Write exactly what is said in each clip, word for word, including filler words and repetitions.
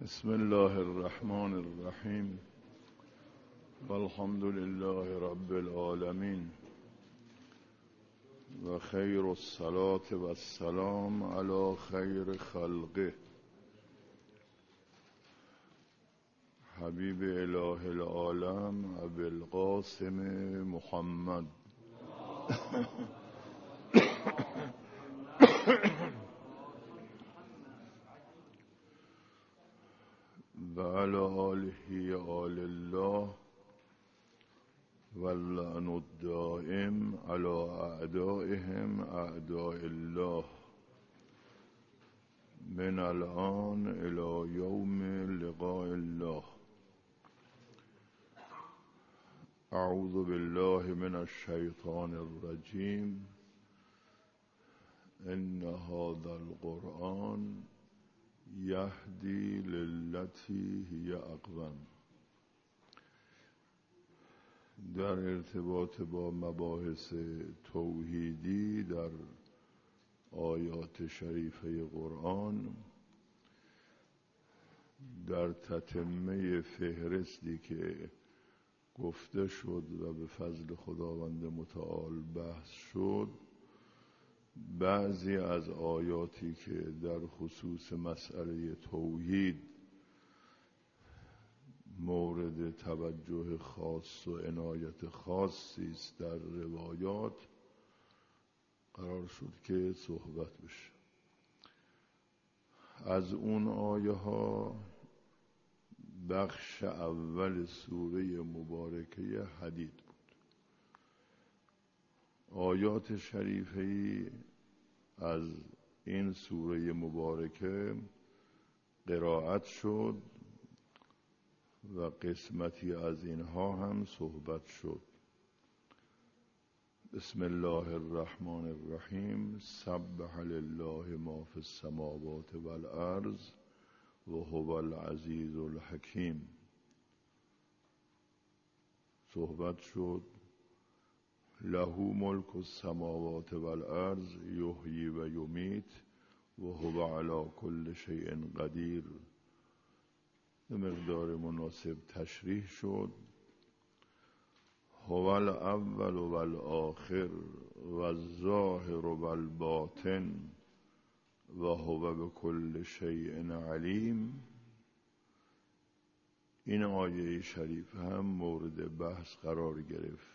بسم الله الرحمن الرحیم والحمد لله رب العالمین و خیر الصلاة و السلام علی خیر خلقه حبیب اله العالم ابی القاسم محمد و علی آله آل الله واللعن الدائم علی اعدائهم اعداء الله من الآن الی یوم لقاء الله. اعوذ بالله من الشیطان الرجیم. ان هذا القرآن یهدی للتی هی اقوم. در ارتباط با مباحث توحیدی در آیات شریفه قرآن، در تتمه فهرستی که گفته شد و به فضل خداوند متعال بحث شد، بعضی از آیاتی که در خصوص مسئله توحید مورد توجه خاص و عنایت خاصی است در روایات، قرار شد که صحبت بشه. از اون آیه ها بخش اول سوره مبارکه حدید بود. آیات شریفه‌ای از این سوره مبارکه قرائت شد و قسمتی از اینها هم صحبت شد. بسم الله الرحمن الرحیم. سبح لله ما فی السماوات والارض و هو العزیز الحکیم. صحبت شد له ملک السماوات والارض یحیی و یمیت و هو علی کل شیء قدیر. به مقدار مناسب تشریح شد. هو الاول والآخر والظاهر والباطن و هو بكل شیء علیم. این آیه شریف هم مورد بحث قرار گرفت.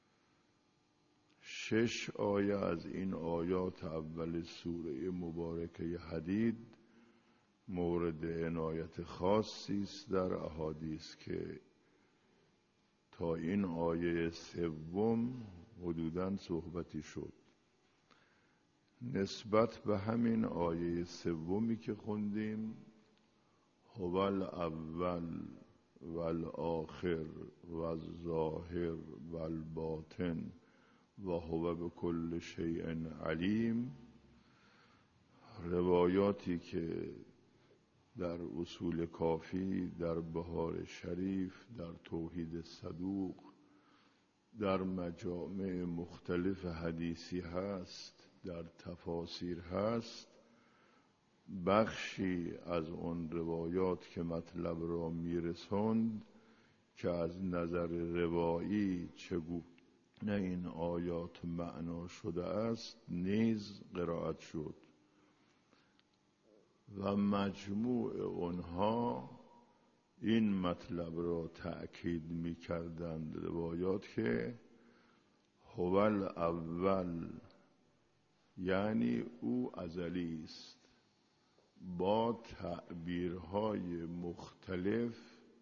شش آیه از این آیات اول سوره مبارکه حدید مورد عنایت خاصی است در احادیث که تا این آیه سوم حدوداً صحبتی شد. نسبت به همین آیه سومی که خوندیم، هو الاول والآخر والظاهر والباطن و هو بكل شیء علیم، روایاتی که در اصول کافی، در بهار شریف، در توحید صدوق، در مجامع مختلف حدیثی هست، در تفاسیر هست، بخشی از اون روایات که مطلب را میرسند که از نظر روایی چگونه این آیات معنا شده است نیز قرائت شد و مجموع اونها این مطلب را تأکید می کردند. روایات که هو الاول یعنی او ازلی است، با تعبیرهای مختلف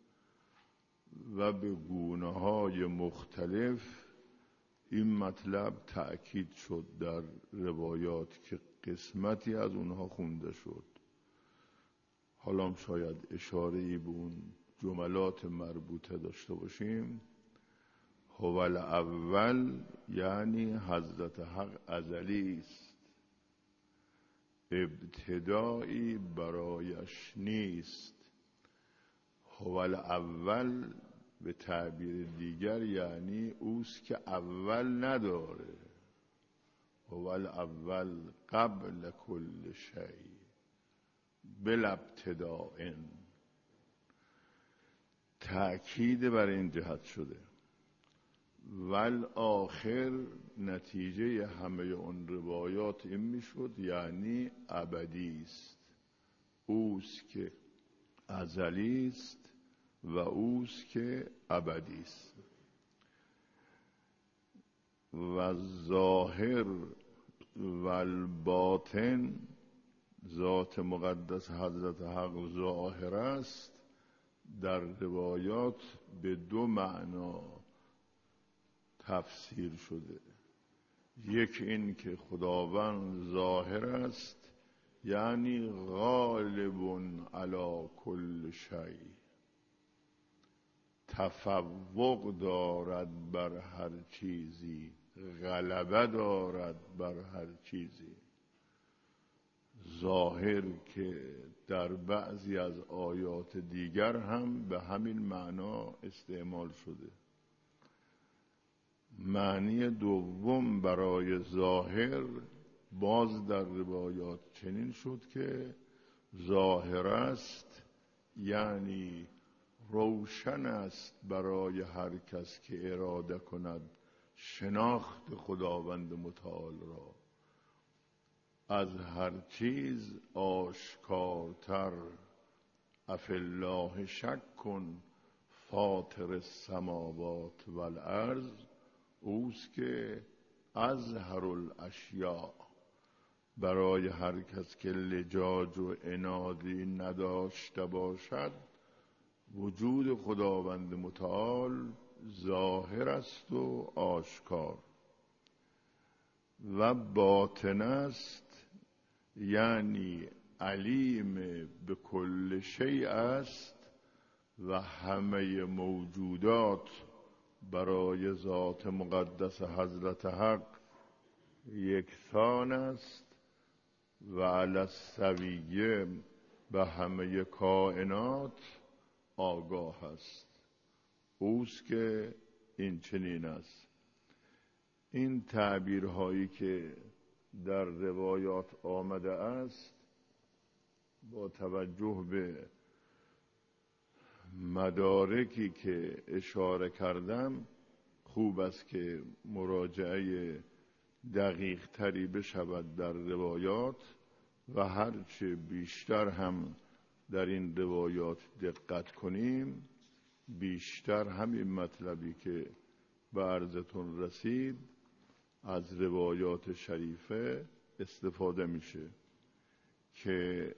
و به گونه‌های مختلف این مطلب تأکید شد در روایات که قسمتی از اونها خونده شد. حالا شاید اشاره‌ای به اون جملات مربوطه داشته باشیم. هو الاول یعنی حضرت حق ازلی است، ابتدایی برایش نیست. هو الاول به تعبیر دیگر یعنی اوست که اول نداره. هو الاول قبل کل شیء بلا ابتداء، تأکید بر این جهت شده. ول آخر نتیجه همه اون روایات این میشد یعنی ابدی است، اوست که ازلی است و اوست که ابدی است. و ظاهر و الباطن، ذات مقدس حضرت حق ظاهر است، در روایات به دو معنا تفسیر شده. یک این که خداوند ظاهر است یعنی غالب علی کل شیء، تفوق دارد بر هر چیزی، غلبه دارد بر هر چیزی. ظاهر که در بعضی از آیات دیگر هم به همین معنا استعمال شده. معنی دوم برای ظاهر باز در روایات چنین شد که ظاهر است یعنی روشن است برای هر کس که اراده کند شناخت خداوند متعال را، از هر چیز آشکارتر. اف الله شک کن فاطر السماوات والارض، اوست که اظهر الاشیاء، برای هر کس که لجاج و عنادی نداشته باشد وجود خداوند متعال ظاهر است و آشکار. و باطن است یعنی علیم به کل شیء است و همه موجودات برای ذات مقدس حضرت حق یکسان است و علی السویه به همه کائنات آگاه است. اوست که این چنین است. این تعبیرهایی که در روایات آمده است با توجه به مدارکی که اشاره کردم خوب است که مراجعه دقیق تری بشود در روایات و هرچه بیشتر هم در این روایات دقت کنیم بیشتر همین مطلبی که به عرضتون رسید از روایات شریفه استفاده میشه که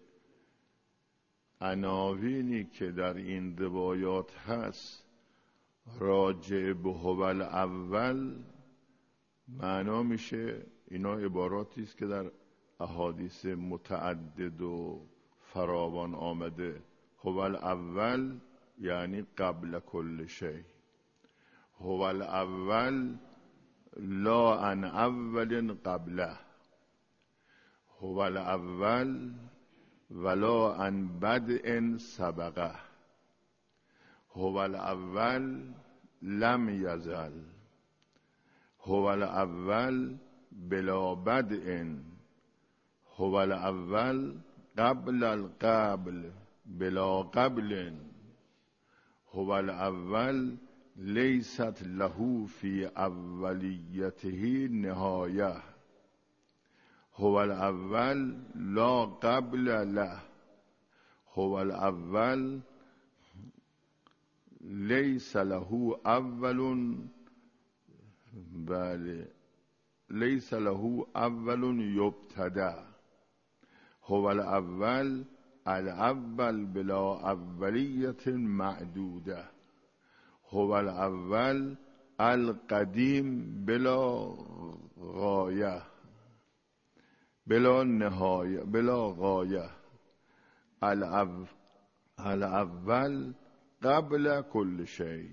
عناوینی که در این روایات هست راجع به هو الاول معنا میشه. اینا عباراتی است که در احادیث متعدد و فراوان آمده. هو الاول یعنی قبل کل شیء، هو الاول لا عن اول قبله، هو الاول ولا عن بدء سبقه، هو الاول لم یزل، هو الاول بلا بدء، هو الاول قبل القبل بلا قبل، هو الاول لیست له فی اولیته نهایه، هو الاول لا قبل له، هو الاول لیس له اول، بله لیس له اول یبتدا، هو الاول الاول بلا اولیت معدوده، هو الاول القدیم بلا غایه بلا نهایه بلا غایه، الاول قبل کل شیء.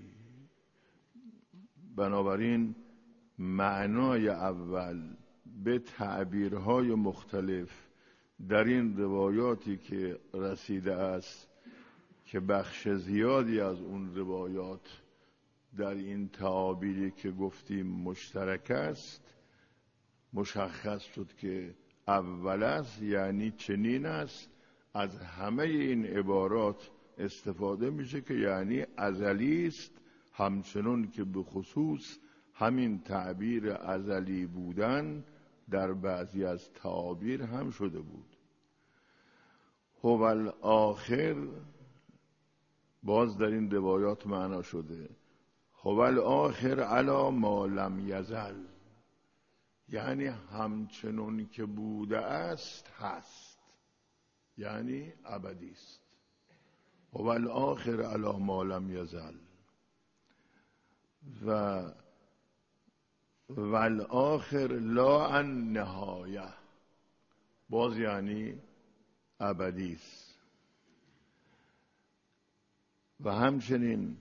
بنابراین معنای اول به تعبیرهای مختلف در این روایاتی که رسیده است که بخش زیادی از اون روایات در این تعابیری که گفتیم مشترک است، مشخص شد که اول است یعنی چنین است. از همه این عبارات استفاده میشه که یعنی ازلی است، همچنون که به خصوص همین تعبیر ازلی بودن در بعضی از تعابیر هم شده بود. هو الآخر باز در این روایات معنا شده هو الآخر علی ما لم یزل، یعنی همچنون که بوده است هست، یعنی ابدی است. هو الآخر علی ما لم یزل و والآخر لا عن نهایه، باز یعنی ابدی است. و همچنین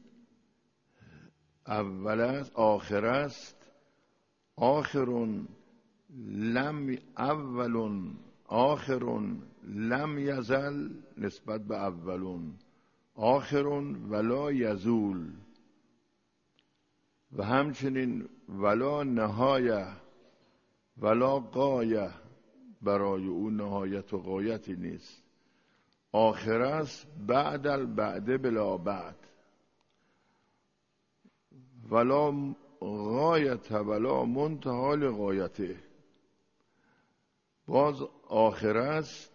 اول است آخر است، آخرون لم اولون آخرون لم یزل نسبت به اولون، آخرون ولا یزول. و همچنین ولا نهایه ولا غایه، برای او نهایت و غایتی نیست. آخر است بعد البعد بلا بعد، ولا غایت ولا منتهی لغایته. باز آخر است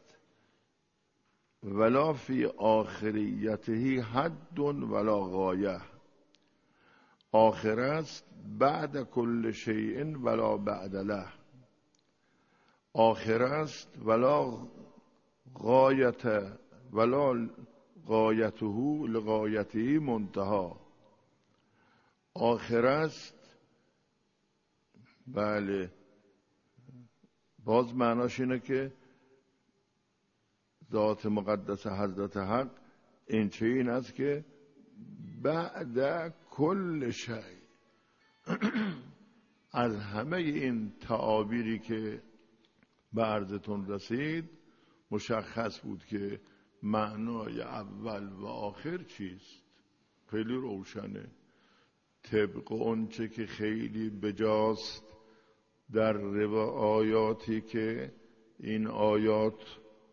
ولا فی آخریته حد ولا غایه، آخر است بعد کل شیء ولا بعد له، آخر است ولا غایت ولا غایته لغایته منتهی، آخر است بله باز معناش اینه که ذات مقدس حضرت حق این چه این است که بعد کل شی، از همه این تعابیری که به عرضتون رسید مشخص بود که معنای اول و آخر چیست. خیلی روشنه، طبق اون چه که خیلی بجاست در روایاتی که این آیات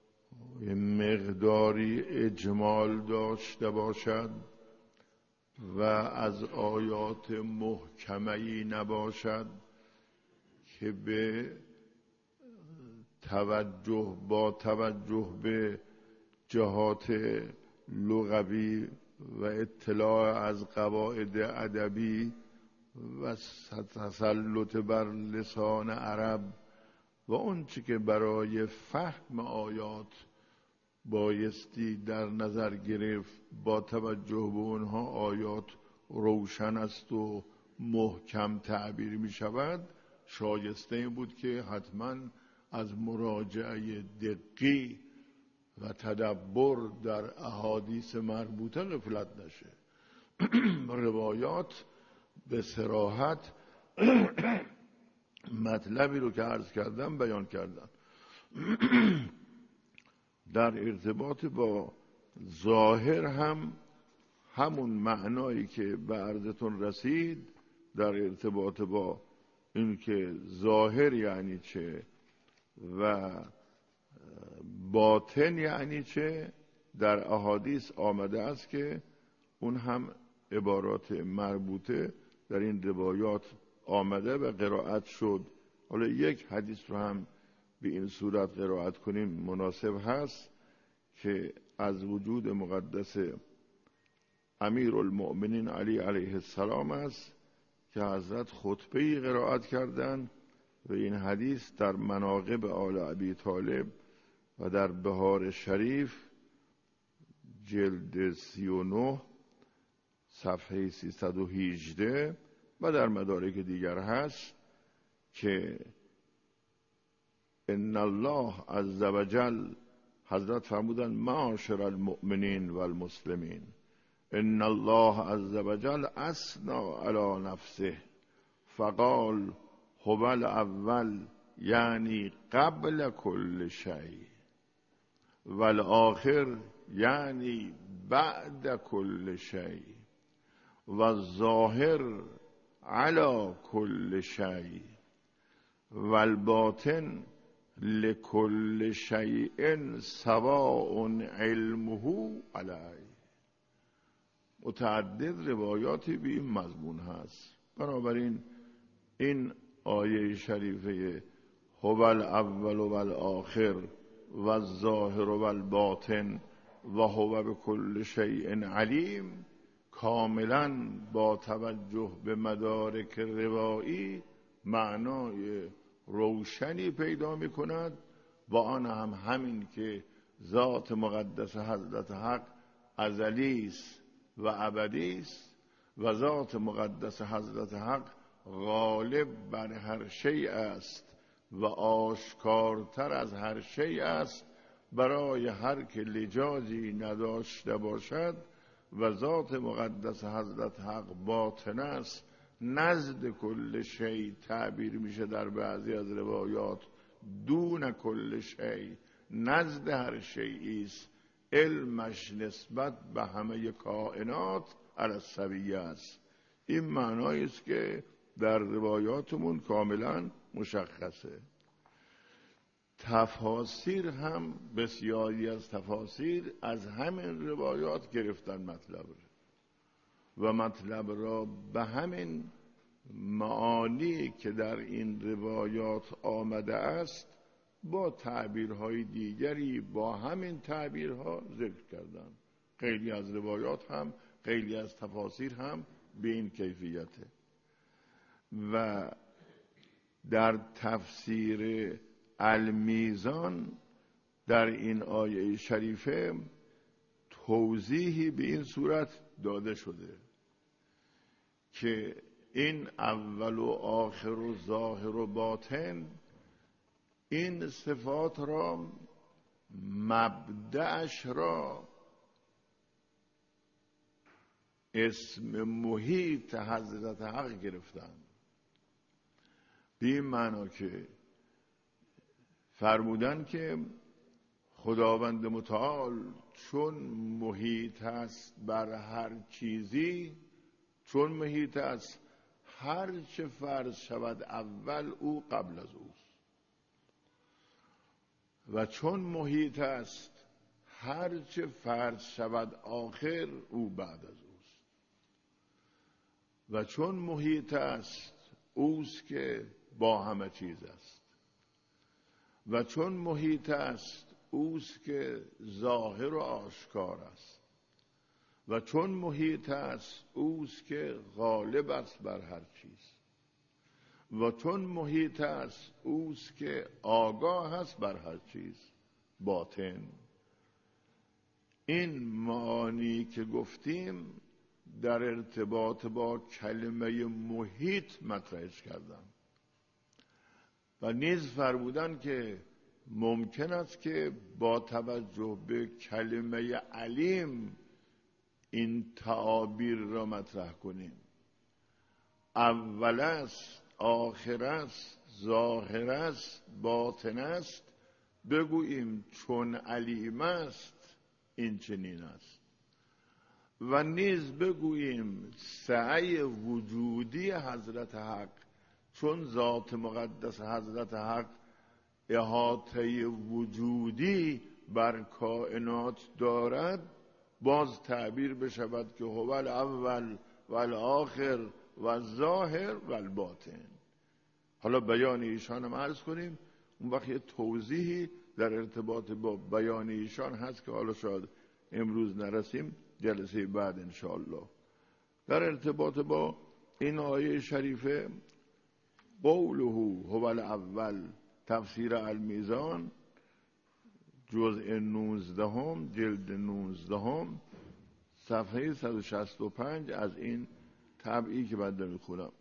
مقداری اجمال داشته باشد و از آیات محکمه‌ای نباشد که به توجه با توجه به جهات لغوی و اطلاع از قواعد ادبی و تسلط بر لسان عرب و اون چی که برای فهم آیات بایستی در نظر گرفت، با توجه به اونها آیات روشن است و محکم تعبیر می شود، شایسته این بود که حتما از مراجعه دقیق و تدبر در احادیث مربوطه غفلت نشه. روایات به صراحت مطلبی رو که عرض کردم بیان کردن. در ارتباط با ظاهر هم همون معنایی که به عرضتون رسید در ارتباط با این که ظاهر یعنی چه و باطن یعنی چه در احادیث آمده است که اون هم عبارات مربوطه در این روایات آمده و قرائت شد. حالا یک حدیث رو هم به این صورت قرائت کنیم مناسب هست که از وجود مقدس امیر المؤمنین علی علیه السلام است که حضرت خطبه‌ای قرائت کردند و این حدیث در مناقب آل ابی طالب و در بهار شریف جلد سی و نه صفحه سیصد و هجده و در مدارک دیگر هست که ان الله عز وجل، حضرت فرمودند معاشر المؤمنین و المسلمین، ان الله عز وجل اثنى علی نفسه فقال هو الاول یعنی قبل کل شیء والآخر یعنی بعد کل شیء والظاهر علی کل شیء والباطن لكل شیء سواء علمه علیه. متعدد روایاتی به این مضمون هست. بنابراین این آیه شریفه هو الاول و الآخر و الظاهر و الباطن و هو بكل شیء علیم کاملا با توجه به مدارک روایی معنای روشنی پیدا می کند، با آن هم همین که ذات مقدس حضرت حق ازلی است و ابدی است و ذات مقدس حضرت حق غالب بر هر شیء است و آشکارتر از هر شیء است برای هر که لجاجی نداشته باشد، و ذات مقدس حضرت حق باطن است، نزد کل شیء تعبیر میشه در بعضی از روایات دون کل شیء، نزد هر شیئی است، علمش نسبت به همه کائنات علی السویه است. این معنایی است که در روایاتمون کاملا مشخصه. تفاسیر هم بسیاری از تفاسیر از همین روایات گرفتن مطلب را و مطلب را به همین معانی که در این روایات آمده است با تعبیرهای دیگری با همین تعبیرها ذکر کردن. خیلی از روایات هم خیلی از تفاسیر هم به این کیفیته. و در تفسیر المیزان در این آیه شریفه توضیحی به این صورت داده شده که این اول و آخر و ظاهر و باطن، این صفات را مبدأش را اسم محیط حضرت حق گرفتن. به این معنا که فرمودن که خداوند متعال چون محیط است بر هر چیزی، چون محیط است هر چه فرض شود اول او قبل از اوست، و چون محیط است هر چه فرض شود آخر او بعد از اوست، و چون محیط است اوست که با همه چیز است، و چون محیط است اوست که ظاهر و آشکار است، و چون محیط است اوست که غالب است بر هر چیز، و چون محیط است اوست که آگاه است بر هر چیز باطن. این معانی که گفتیم در ارتباط با کلمه محیط مطرحش کردم و نیز فرمودن که ممکن است که با توجه به کلمه علیم این تعابیر را مطرح کنیم. اول است، آخر است، ظاهر است، باطن است، بگوییم چون علیم است این چنین است، و نیز بگوییم سعی وجودی حضرت حق چون ذات مقدس حضرت حق احاطه وجودی بر کائنات دارد، باز تعبیر بشود که هو الاول و الاخر و الظاهر و الباطن. حالا بیان ایشان هم عرض کنیم، اون وقت یه توضیحی در ارتباط با بیان ایشان هست که حالا شاید امروز نرسیم، جلسه بعد انشاءالله. در ارتباط با این آیه شریفه قوله هو الاول، تفسیر المیزان جزء نوزدهم جلد نوزدهم صفحه صد و شصت و پنج از این طبعی که بعد میخونم.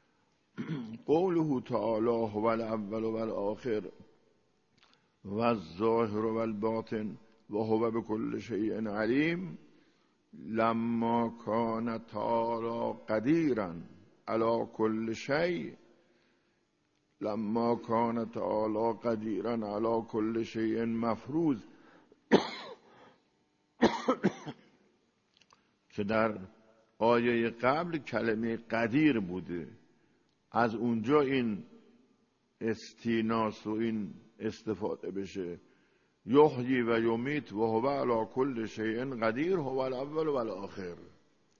قوله تعالی هو الاول و الاخر و الظاهر و الباطن و هو بكل شیء علیم لما کان تعالی قدیرا علی کل شیء لما کان تعالی قدیرا علی کل شیء مفروض که در آیه قبل کلمه قدیر بوده، از اونجا این استیناس و این استفاده بشه. یحیی و یمیت و هو علی کل شیء قدیر هو الاول و الاخر.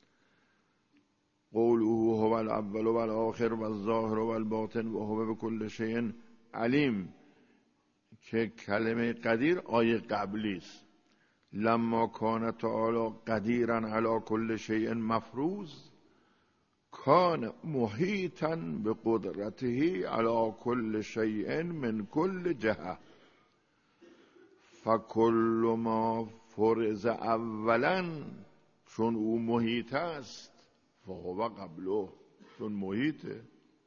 قوله هو الاول و الاخر و الظاهر و الباطن و هو بكل شیء علیم، که کلمه قدیر آیه قبلی است. لما کان تعالی قدیرا علی کل شیء مفروض کان محیطا بقدرته علی کل شیء من کل جهه فکل ما فرض اولا، چون او محیط است، فهو قبله، چون محیطه،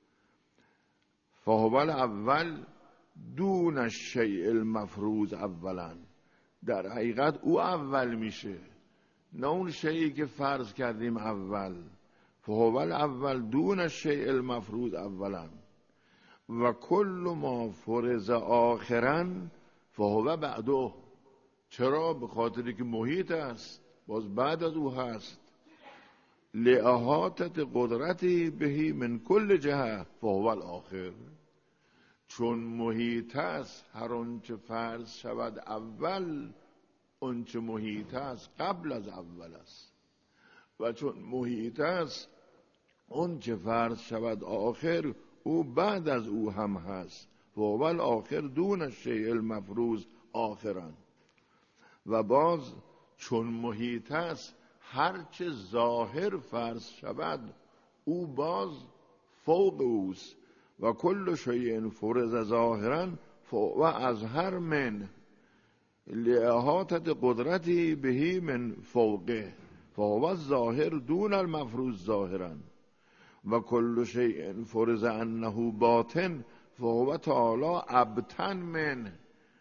فهو الاول دون الشیء المفروض اولا، در حقیقت او اول میشه، نه اون شیئی که فرض کردیم اول. فهو الاول دون الشیء المفروض اولا و کل ما فرض آخرا فهو بعده. چرا؟ به خاطری که محیط است، باز بعد از او هست. لاحاطت قدرتی بهی من کل جهه فهو الاخر، چون محیط است هر آنچه فرض شود اول، آنچه محیط است قبل از اول است، و چون محیط است آنچه فرض شود آخر، او بعد از او هم هست. فهو الاخر دون الشیء المفروض آخرا. و باز چون محیط است هرچه ظاهر فرض شود او باز فوق اوست. و کل شیء فرض ظاهرا فهو اظهر من لاحاطت قدرتی بهی من فوقه فهو الظاهر دون المفروض ظاهرا. و کل شیء فرض انه باطن فهو تعالی ابطن من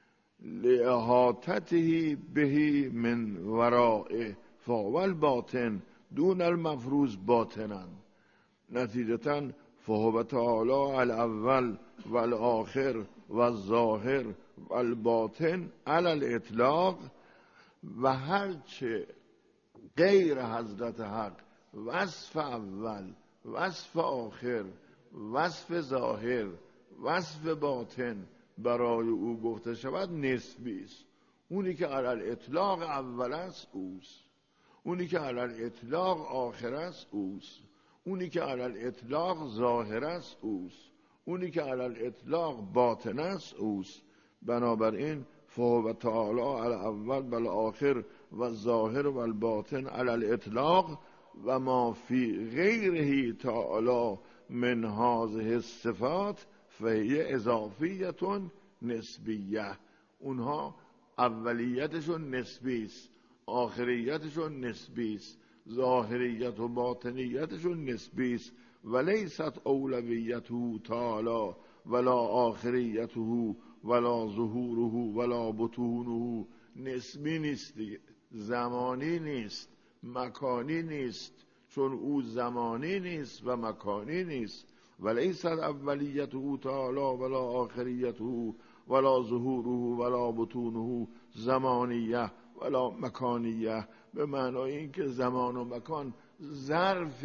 لاحاطته بهی من ورائه فهو الباطن دون المفروض باطنا. نتیجتا فهو تعالی الاول و الاخر و الظاهر و الباطن علی الاطلاق. و هرچه غیر حضرت حق وصف اول، وصف آخر، وصف ظاهر، وصف باطن برای او گفته شود نسبی است. اونی که علی الاطلاق اول است اوست، اونی که علی الاطلاق آخر است اوست، اونی که علی الاطلاق ظاهر است اوست، اونی که علی الاطلاق باطن است اوست. بنابراین فهو تعالی الاول و الاخر و الظاهر و الباطن علی الاطلاق و ما فی غیره تعالی من هذه الصفات فهی اضافیت نسبیه. اونها اولیتشون نسبی است، آخریتشون نسبی است، ظاهریت و باطنیتشون نسبی است. ولیست اولویته تعالی ولا آخریته ولا ظهوره ولا بطونه. نسبی نیست دیگه، زمانی نیست، مکانی نیست، چون او زمانی نیست و مکانی نیست. ولیست اولیته تعالی ولا آخریته ولا ظهوره ولا بطونه زمانیه ولا مکانیه، به معنای این که زمان و مکان ظرف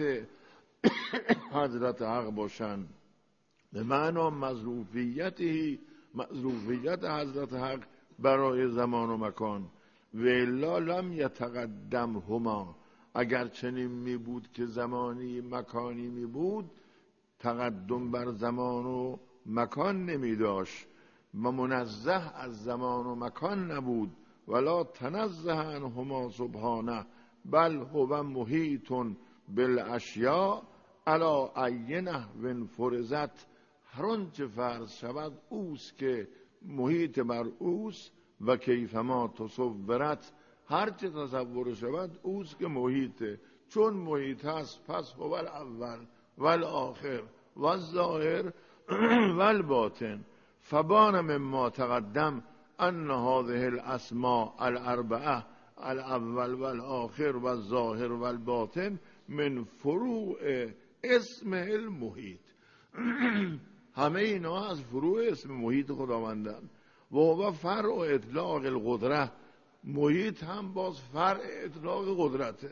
حضرت حق باشند، به معنی مظروفیتی، مظروفیت حضرت حق برای زمان و مکان. و الا لم یتقدم هما، اگر چنین می بود که زمانی مکانی می بود تقدم بر زمان و مکان نمی داشت و منزه از زمان و مکان نبود. ولا تنزه عنهما سبحانه بل هو محیط بالاشیاء علی ای نحو فرضت. هر آنچه فرض شود اوست که محیط بر اوست و کیفما تصورت، هر چه تصور شود اوست که محیطه. چون محیط هست پس هو الاول و الاخر و الظاهر و الباطن. فبان مما تقدم ان هذه الاسماء الاربعه الاول و الاخر و الظاهر و الباطن من فروع اسم المحیط. همه اینا از فروع اسم محیط خداوندن. و هو فرع اطلاق القدره، محیط هم باز فرع اطلاق قدرته.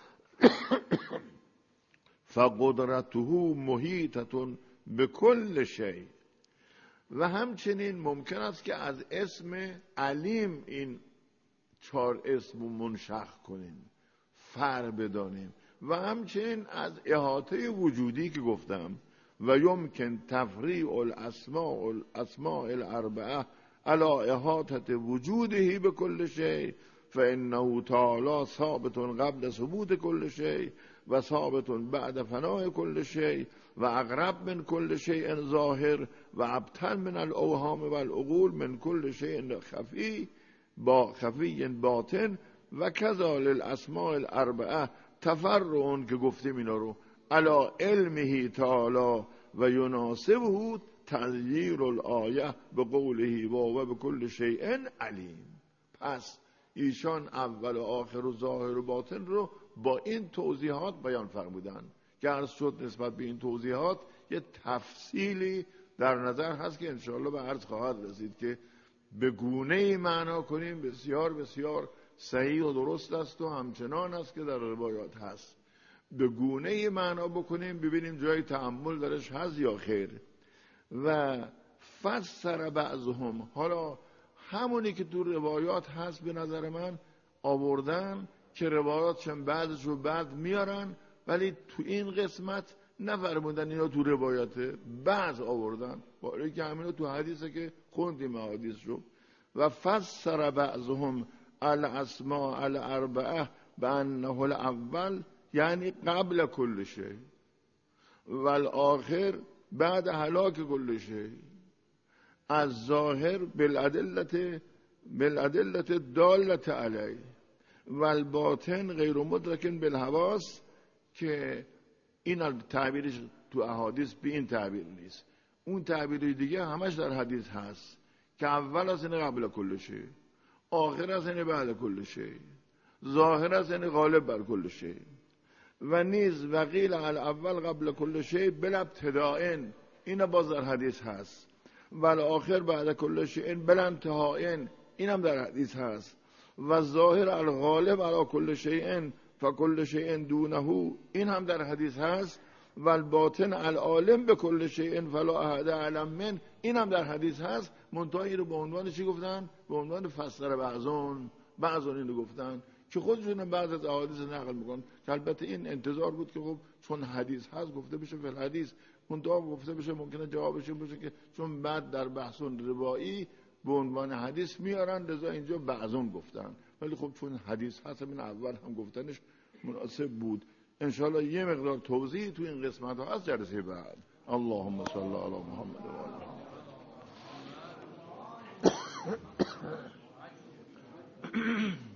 فقدرته محیطه بكل شیء. و همچنین ممکن است که از اسم علیم این چهار اسم منشق کنیم، فرع بدانیم. و همچنین از احاطه وجودی که گفتم و یمکن تفریع الاسماء الاسماء الاربعه علی احاطه وجوده به کل شیء فانه تعالی ثابت قبل ثبوت کل شیء و ثابت بعد فناء کل شیء و اقرب من کل شیء ظاهر و ابطل من الاوهام و العقول من کل شیء خفی با خفی باطن و کذال الاسماء الاربعه تفرعون که گفتیم اینا رو علی علمه تعالی و یناسبه تغییر الآیه به قوله و و به کل شیء علیم. پس ایشان اول و آخر و ظاهر و باطن رو با این توضیحات بیان فرمودن که عرض شد نسبت به این توضیحات یه تفصیلی در نظر هست که انشاءالله به عرض خواهد رسید که به گونه معنا کنیم بسیار بسیار صحیح و درست است و همچنان است که در روایات هست. به گونه معنا بکنیم ببینیم جای تأمل درش هست یا خیر. و فسر بعضهم، حالا همونی که تو روایات هست به نظر من آوردن که روایات چند بعضش رو بعد میارن ولی تو این قسمت نفرمودن اینا تو روایاته، بعض آوردن باره که همینو تو حدیثه که خوندیم حدیث رو. و فسر بعضهم الاسماء الاربعه بانه الاول یعنی قبل کل شیء و الاخر بعد هلاک کل شیء از ظاهر بالادله بالادله داله علیه و الباطن غیر مدرک بالحواس که این تعبیرش تو احادیث به این تعبیر نیست، اون تعبیر دیگه همش در حدیث هست که اول از این قبل کل شیء، آخر از این بعد کل شیء، ظاهر از این غالب بر کل شیء. و نیز وقیل الاول قبل کل شیء بلا ابتداء، این باز در حدیث هست. و الاخر بعد کل شیء بلا انتهاء، این هم در حدیث هست. و ظاهر الغالب علی کل شیء فکل شیء دونه، این هم در حدیث هست. و الباطن العالم به کل شیء فلا احد اعلم من، این هم در حدیث هست. منتها این رو به عنوان چی گفتن؟ به عنوان فسر بعضون، بعضون اینو گفتن که خودشون بعض از احادیث نقل میکنن که البته این انتظار بود که خب چون حدیث هست گفته بشه فی الحدیث، منتها گفته بشه ممکنه جوابش این باشه که چون بعد در بحثون روایی به عنوان حدیث میارن لذا اینجا بعضون گفتن، ولی خب چون حدیث هست من اول هم گفتنش مناسب بود. انشاءالله یه مقدار توضیح تو این قسمت ها از جلسه بعد. اللهم صل علی محمد و آله.